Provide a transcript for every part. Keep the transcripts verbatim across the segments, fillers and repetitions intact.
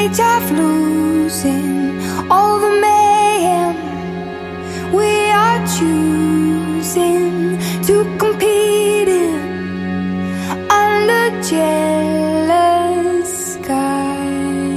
stage of losing all the mayhem. We are choosing to compete in under jealous sky.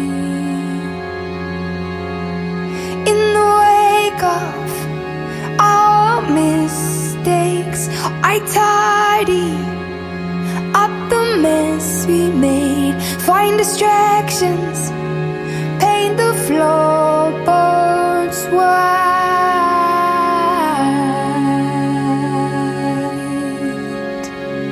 In the wake of our mistakes, I tidy up the mess we made, find distractions, paint the floorboards white.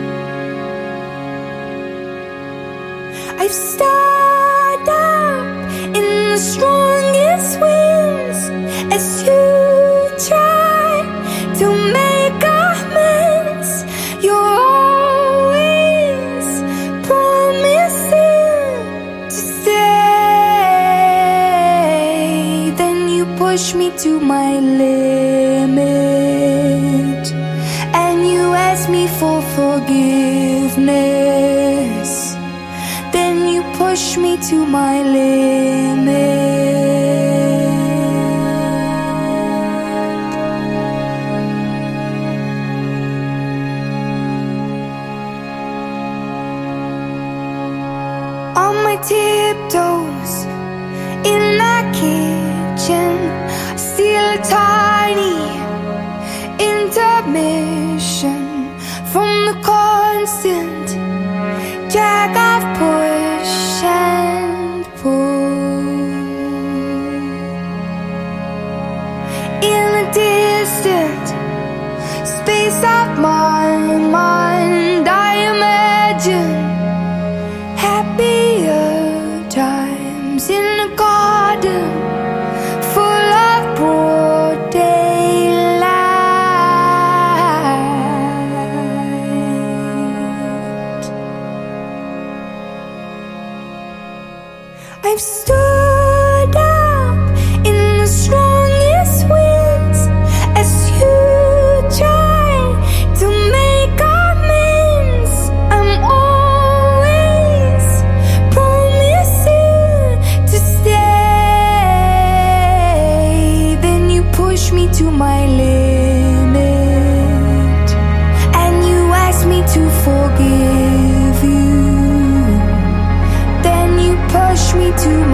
I've started up in the strongest winds as you try to make amends. You're always promising to stay, then you push me to my limit, and you ask me for forgiveness, then you push me to my limit. On my tiptoes in the kitchen, steal a tiny intermission from the constant drag of push and pull. In the distant space of my mind, I imagine happier times in a garden full of broad daylight. I've stood up in the strongest winds as you try to make amends. I'm always promising to stay, then you push me to my limit, and you ask me to forgive you, then you push me to